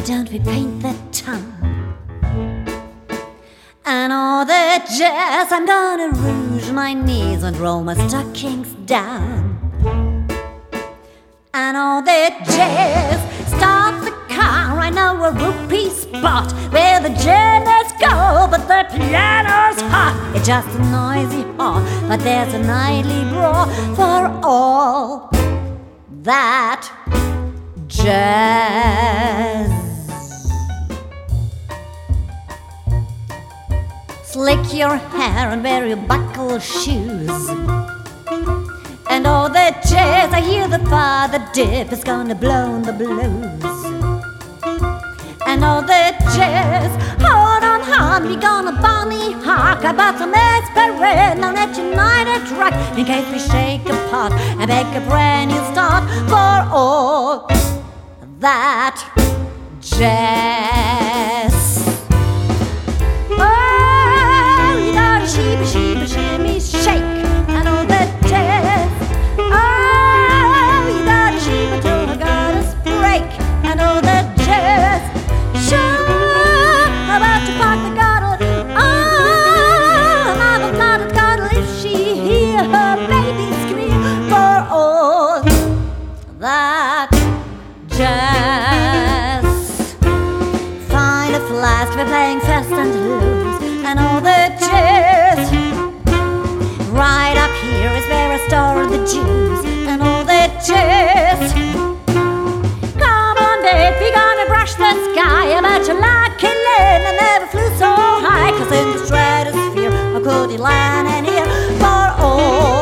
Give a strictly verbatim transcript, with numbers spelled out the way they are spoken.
don't we paint the town? And all the jazz, I'm gonna rouge my knees and roll my stockings down. And all the jazz, start the car, I know a rupee spot where the jailers go, but the piano's hot. It's just a noisy hall, but there's a nightly brawl for all that jazz. Slick your hair and wear your buckle shoes. And all the jazz, I hear the father dip is gonna blow the blues. And all the jazz, hold on hard, we gonna Bonnie Hark. I bought some aspirin on that United Track in case we shake apart and make a brand new start for all that jazz. Oh, you gotta sheeba, sheeba, shimmy, shake. And all the jazz, oh, you gotta sheeba, tune, I gotta break. And all the jazz, sure, about to park the garden. Oh, mama flooded garden if she hear her baby scream for all that jazz. Find a flask, we're playing fast and loose. And all the jazz, right up here is where I store the juice. And all the jazz, come on babe, we gonna brush the sky. I bet you like Lynn, I never flew so high. Cause in the stratosphere, how could you land in here for all